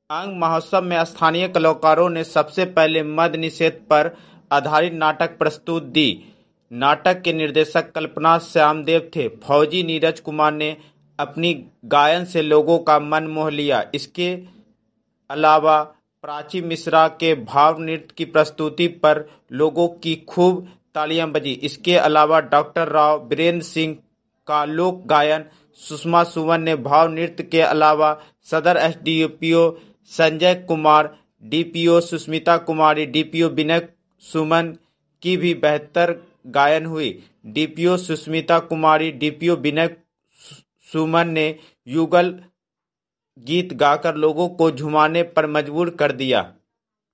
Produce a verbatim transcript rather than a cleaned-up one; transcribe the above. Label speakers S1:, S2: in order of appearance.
S1: अंग महोत्सव में स्थानीय कलाकारों ने सबसे पहले मद्य निषेध पर आधारित नाटक प्रस्तुत दी। नाटक के निर्देशक कल्पना श्यामदेव थे। फौजी नीरज कुमार ने अपनी गायन से लोगों का मन मोह लिया। इसके अलावा प्राची मिश्रा के भाव नृत्य की प्रस्तुति पर लोगों की खूब तालियां बजी। इसके अलावा डॉक्टर राव बीरेंद्र सिंह का लोक गायन, सुषमा सुमन ने भाव नृत्य के अलावा सदर SDPO Sanjay Kumar, DPO Sushmita Kumari, DPO Vinay Suman की भी बेहतर गायन हुई। डीपीओ सुष्मिता कुमारी, डीपीओ विनय सुमन ने युगल गीत गाकर लोगों को झूमने पर मजबूर कर दिया।